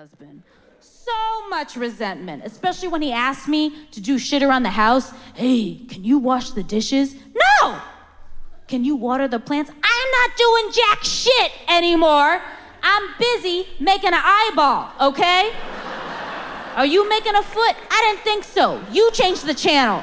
husband. So much resentment, especially when he asked me to do shit around the house. Hey, can you wash the dishes? No! Can you water the plants? I'm not doing jack shit anymore. I'm busy making an eyeball, okay? Are you making a foot? I didn't think so. You changed the channel.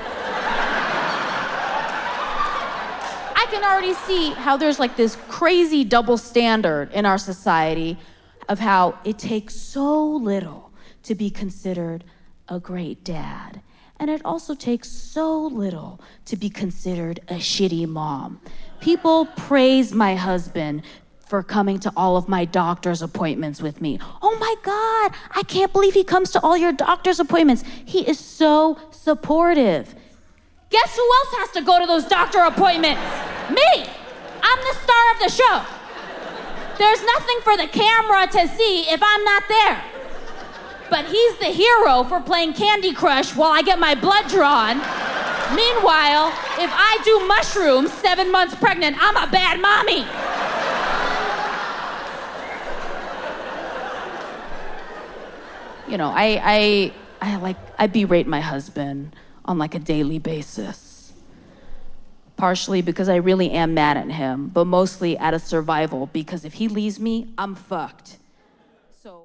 I can already see how there's like this crazy double standard in our society of how it takes so little to be considered a great dad. And it also takes so little to be considered a shitty mom. People praise my husband for coming to all of my doctor's appointments with me. Oh my God, I can't believe he comes to all your doctor's appointments. He is so supportive. Guess who else has to go to those doctor appointments? Me! I'm the star of the show. There's nothing for the camera to see if I'm not there. But he's the hero for playing Candy Crush while I get my blood drawn. Meanwhile, if I do mushrooms 7 months pregnant, I'm a bad mommy. You know, I berate my husband on like a daily basis. Partially because I really am mad at him, but mostly out of survival, because if he leaves me, I'm fucked.